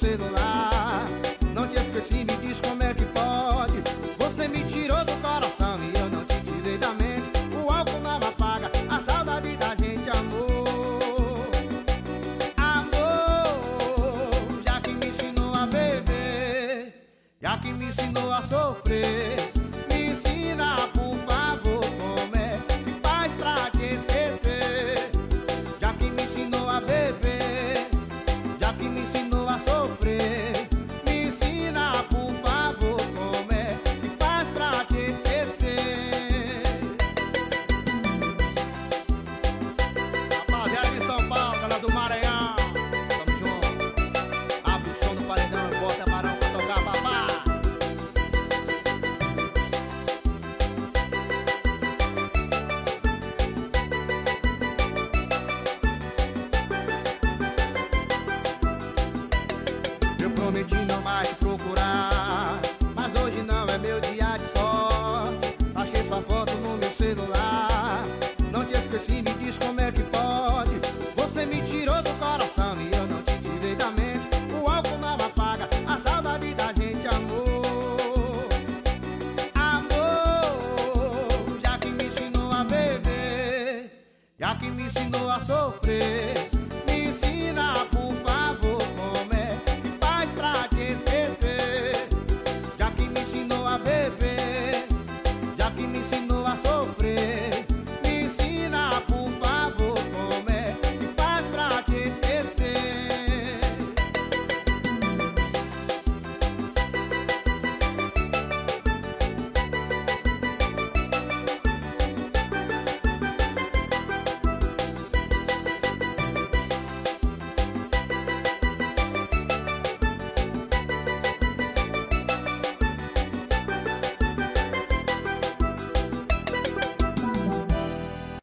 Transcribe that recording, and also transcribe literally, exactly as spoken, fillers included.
celular. Não te esqueci, me diz como é que pode. Você me tirou do coração e eu não te tirei da mente. O álcool não apaga a saudade da gente, amor. Amor, já que me ensinou a beber, já que me ensinou a sofrer, me ensina, por favor, como é que faz pra te esquecer. Já que me ensinou a beber, já que me ensinou a sofrer, me ensina, por favor, como é que faz pra te esquecer. Rapaziada de São Paulo, galera do Maranhão, tamo junto. Abre o som do paredão e bota Barão pra tocar, papá. Eu prometi não mais te procurar, mas hoje não é meu dia de sorte. Achei sua foto no meu celular. Não te esqueci, me diz como é que pode. Você me tirou do coração e eu não te tirei da mente. O álcool não apaga a saudade da gente, amor. Amor, já que me ensinou a beber, já que me ensinou a sofrer,